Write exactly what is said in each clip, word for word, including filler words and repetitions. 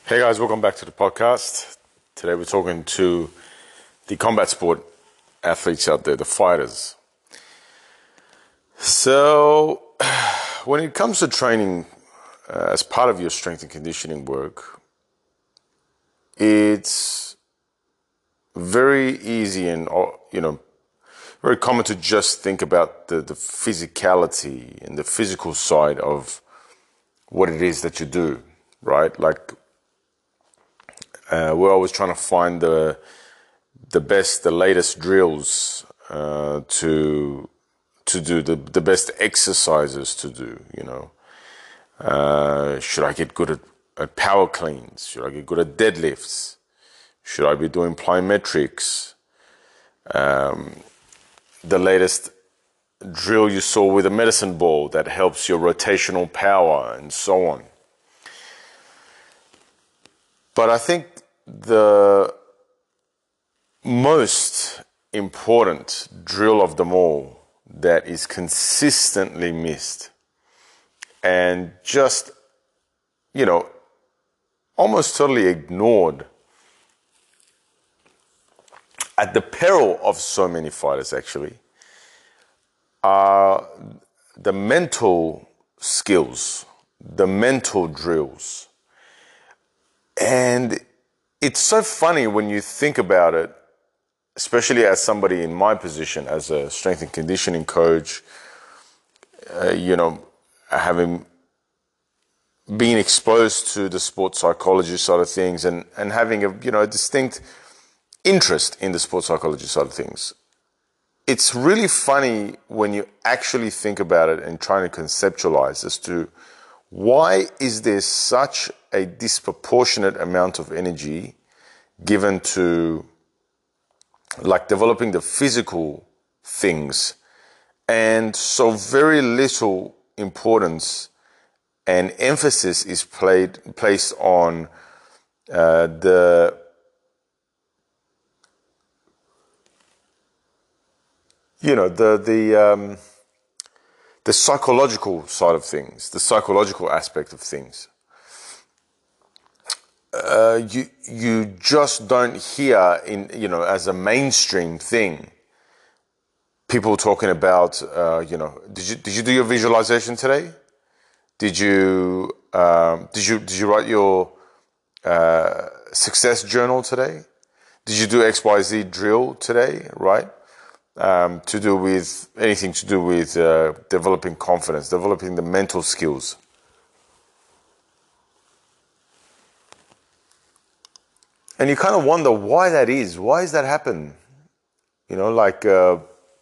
Hey guys, welcome back to the podcast. Today we're talking to the combat sport athletes out there, the fighters. So, when it comes to training uh, as part of your strength and conditioning work, it's very easy and, you know, very common to just think about the, the physicality and the physical side of what it is that you do, right? Like, Uh, we're always trying to find the the best, the latest drills uh, to to do the the best exercises to do. You know, uh, should I get good at, at power cleans? Should I get good at deadlifts? Should I be doing plyometrics? Um, the latest drill you saw with a medicine ball that helps your rotational power and so on. But I think the most important drill of them all that is consistently missed and just, you know, almost totally ignored at the peril of so many fighters actually are the mental skills, the mental drills. And it's so funny when you think about it, especially as somebody in my position as a strength and conditioning coach, uh, you know, having been exposed to the sports psychology side of things and, and having a, you know, a distinct interest in the sports psychology side of things. It's really funny when you actually think about it and trying to conceptualize as to why is there such a disproportionate amount of energy given to like developing the physical things and so very little importance and emphasis is played placed on uh, the you know the the um, the psychological side of things, the psychological aspect of things. Uh, you you just don't hear in you know as a mainstream thing people talking about uh, you know did you did you do your visualization today? Did you um, did you did you write your uh, success journal today? Did you do X Y Z drill today? Right, um, to do with anything to do with uh, developing confidence, developing the mental skills. And you kind of wonder why that is. Why does that happen? You know, like, uh,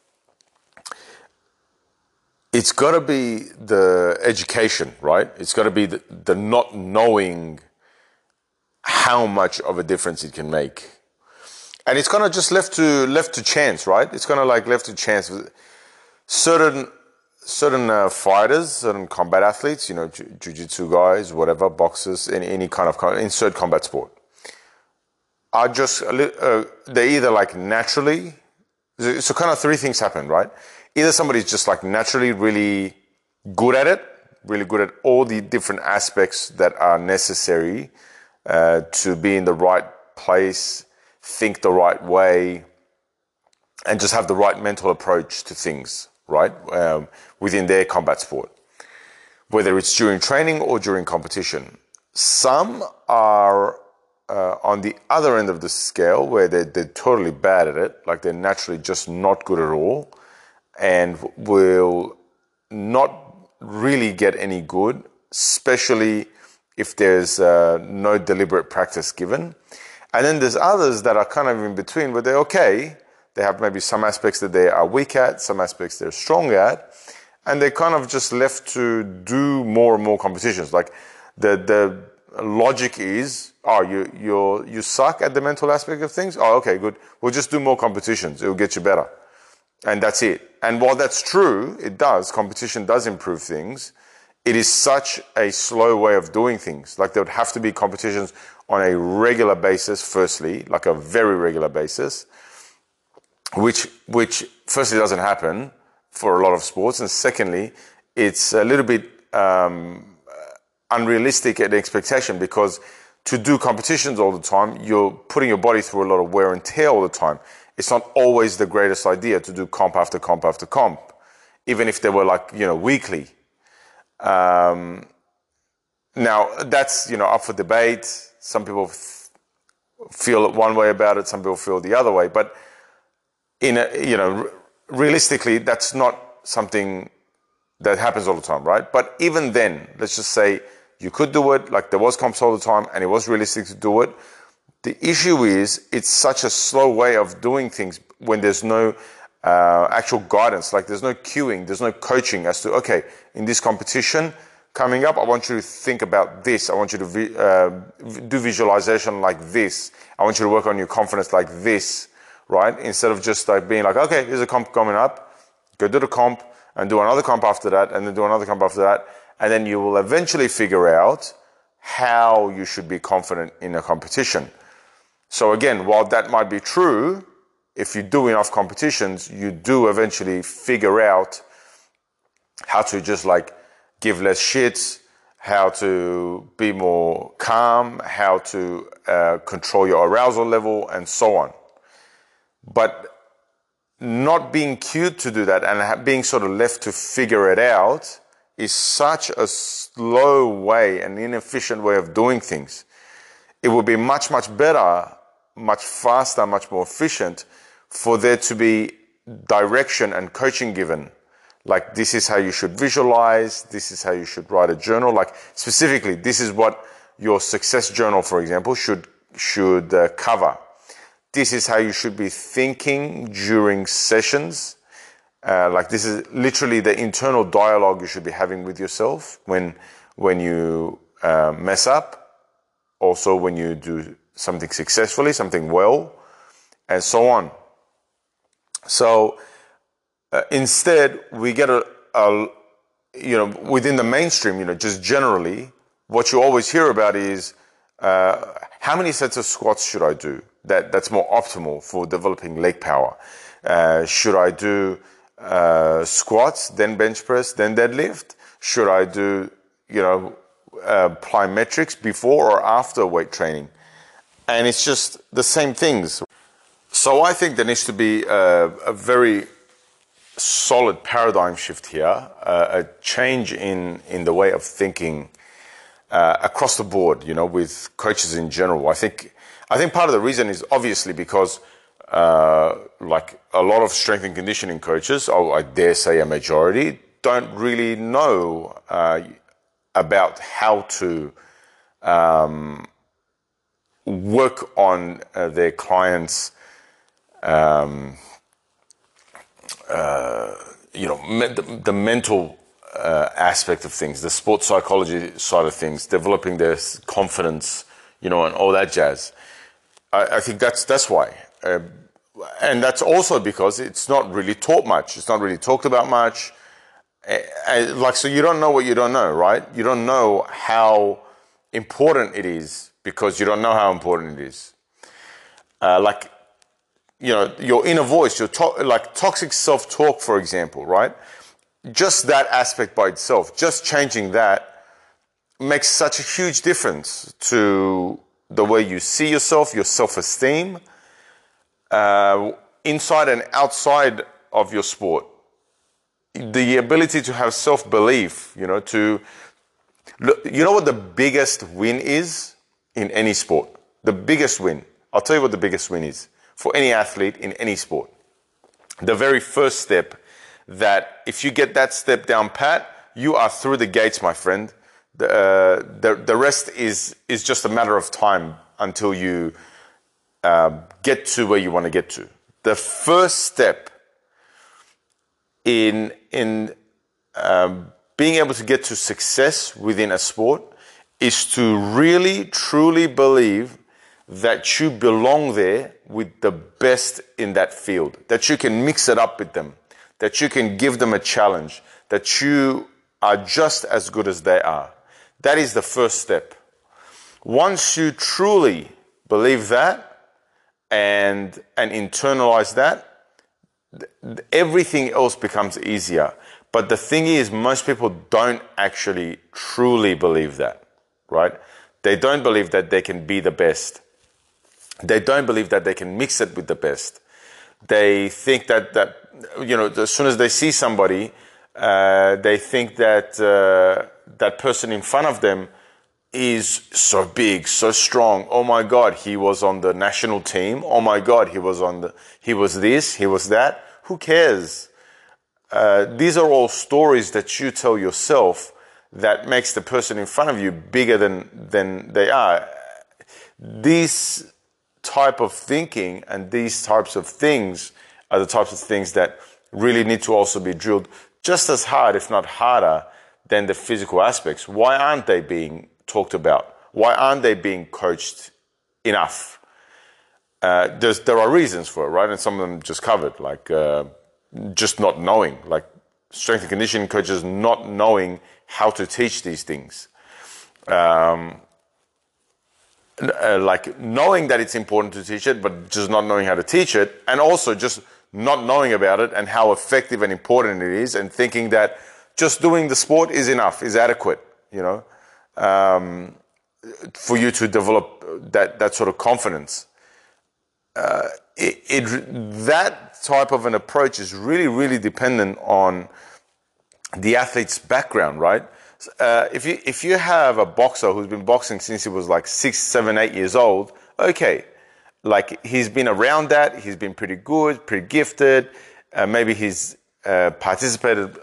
it's got to be the education, right? It's got to be the, the not knowing how much of a difference it can make. And it's kind of just left to left to chance, right? It's kind of like left to chance. Certain certain uh, fighters, certain combat athletes, you know, jiu-jitsu guys, whatever, boxers, any, any kind of insert combat sport, are just, uh, they're either like naturally, so kind of three things happen, right? Either somebody's just like naturally really good at it, really good at all the different aspects that are necessary uh, to be in the right place, think the right way, and just have the right mental approach to things, right? Um, within their combat sport, whether it's during training or during competition. Some are Uh, on the other end of the scale where they're, they're totally bad at it, like they're naturally just not good at all and will not really get any good, especially if there's uh, no deliberate practice given. And then there's others that are kind of in between where they're okay. They have maybe some aspects that they are weak at, some aspects they're strong at, and they're kind of just left to do more and more competitions. Like the the logic is, oh, you you you suck at the mental aspect of things? Oh, okay, good. We'll just do more competitions. It'll get you better. And that's it. And while that's true, it does, competition does improve things, it is such a slow way of doing things. Like there would have to be competitions on a regular basis, firstly, like a very regular basis, which which firstly doesn't happen for a lot of sports, and secondly, it's a little bit um, unrealistic at expectation because to do competitions all the time, you're putting your body through a lot of wear and tear all the time. It's not always the greatest idea to do comp after comp after comp, even if they were like, you know, weekly. Um, now, that's, you know, up for debate. Some people f- feel one way about it, some people feel the other way. But, in a, you know, realistically, that's not something that happens all the time, right? But even then, let's just say you could do it, like there was comps all the time, and it was realistic to do it. The issue is it's such a slow way of doing things when there's no uh, actual guidance, like there's no cueing, there's no coaching as to, okay, in this competition coming up, I want you to think about this. I want you to vi- uh, do visualization like this. I want you to work on your confidence like this, right? Instead of just like being like, okay, here's a comp coming up, go do the comp and do another comp after that, and then do another comp after that. And then you will eventually figure out how you should be confident in a competition. So again, while that might be true, if you do enough competitions, you do eventually figure out how to just like give less shits, how to be more calm, how to uh, control your arousal level, and so on. But not being cued to do that and being sort of left to figure it out is such a slow way, an inefficient way of doing things. It would be much, much better, much faster, much more efficient for there to be direction and coaching given. Like, this is how you should visualize, this is how you should write a journal. Like, specifically, this is what your success journal, for example, should, should uh, cover. This is how you should be thinking during sessions. Uh, like, this is literally the internal dialogue you should be having with yourself when when you uh, mess up, also when you do something successfully, something well, and so on. So uh, instead, we get a, a, you know, within the mainstream, you know, just generally, what you always hear about is uh, how many sets of squats should I do? That that's more optimal for developing leg power. Uh, should I do uh, squats, then bench press, then deadlift? Should I do, you know, uh, plyometrics before or after weight training? And it's just the same things. So I think there needs to be a, a very solid paradigm shift here, uh, a change in, in the way of thinking uh, across the board, you know, with coaches in general. I think I think part of the reason is obviously because uh, like a lot of strength and conditioning coaches, or I dare say a majority, don't really know uh, about how to um, work on uh, their clients' um, uh, you know, me- the, the mental uh, aspect of things, the sports psychology side of things, developing their confidence, you know, and all that jazz. I, I think that's that's why. Uh, and that's also because it's not really taught much. It's not really talked about much. Uh, uh, like, so you don't know what you don't know, right? You don't know how important it is because you don't know how important it is. Uh, like, you know, your inner voice, your to- like toxic self-talk, for example, right? Just that aspect by itself, just changing that makes such a huge difference to the way you see yourself, your self-esteem, uh, inside and outside of your sport. The ability to have self-belief, you know, to, you know what the biggest win is in any sport? The biggest win. I'll tell you what the biggest win is for any athlete in any sport. The very first step, that if you get that step down pat, you are through the gates, my friend. The, uh, the, the rest is, is just a matter of time until you uh, get to where you want to get to. The first step in, in um, being able to get to success within a sport is to really, truly believe that you belong there with the best in that field, that you can mix it up with them, that you can give them a challenge, that you are just as good as they are. That is the first step. Once you truly believe that and, and internalize that, everything else becomes easier. But the thing is, most people don't actually truly believe that, right? They don't believe that they can be the best. They don't believe that they can mix it with the best. They think that, that you know, as soon as they see somebody, uh, they think that uh, that person in front of them is so big, so strong. Oh my God, he was on the national team. Oh my God, he was on the, he was this, he was that. Who cares? Uh, these are all stories that you tell yourself that makes the person in front of you bigger than, than they are. These type of thinking and these types of things are the types of things that really need to also be drilled just as hard, if not harder, than the physical aspects. Why aren't they being talked about? Why aren't they being coached enough? Uh, there's, there are reasons for it, right? And some of them just covered, like uh, just not knowing, like strength and conditioning coaches not knowing how to teach these things. Um, uh, like knowing that it's important to teach it, but just not knowing how to teach it, and also just not knowing about it and how effective and important it is, and thinking that just doing the sport is enough, is adequate, you know, um, for you to develop that, that sort of confidence. Uh, it, it, that type of an approach is really, really dependent on the athlete's background, right? Uh, if you if you have a boxer who's been boxing since he was like six, seven, eight years old, okay, like he's been around that, he's been pretty good, pretty gifted, uh, maybe he's uh, participated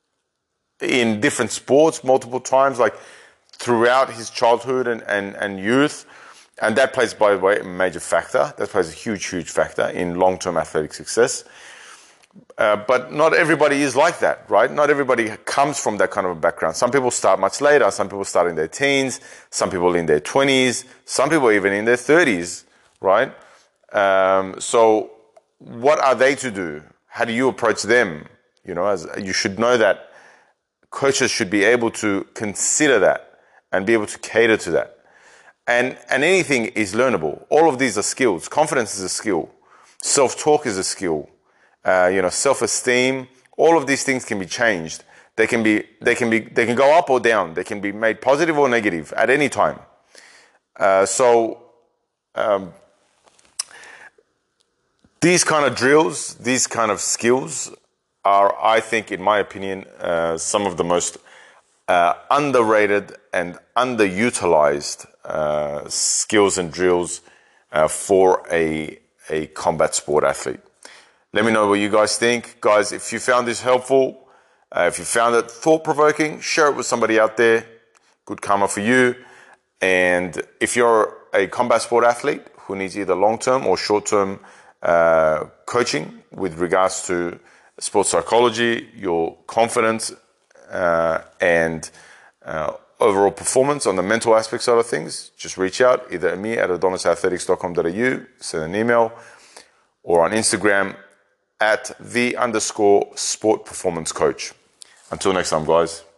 in different sports multiple times, like throughout his childhood and, and, and youth. And that plays, by the way, a major factor. That plays a huge, huge factor in long-term athletic success. Uh, but not everybody is like that, right? Not everybody comes from that kind of a background. Some people start much later. Some people start in their teens. Some people in their twenties. Some people even in their thirties, right? Um, so what are they to do? How do you approach them? You know, as you should know that coaches should be able to consider that and be able to cater to that. And, and anything is learnable. All of these are skills. Confidence is a skill. Self-talk is a skill. Uh, you know, self-esteem. All of these things can be changed. They can be, they can be, they can go up or down. They can be made positive or negative at any time. Uh, so, um, these kind of drills, these kind of skills are, I think, in my opinion, uh, some of the most uh, underrated and underutilized uh, skills and drills uh, for a, a combat sport athlete. Let me know what you guys think. Guys, if you found this helpful, uh, if you found it thought-provoking, share it with somebody out there. Good karma for you. And if you're a combat sport athlete who needs either long-term or short-term uh, coaching with regards to sports psychology, your confidence, uh, and uh, overall performance on the mental aspect side of things, just reach out, either at me at adonis athletics dot com dot a u, send an email, or on Instagram at the underscore sport performance coach. Until next time, guys.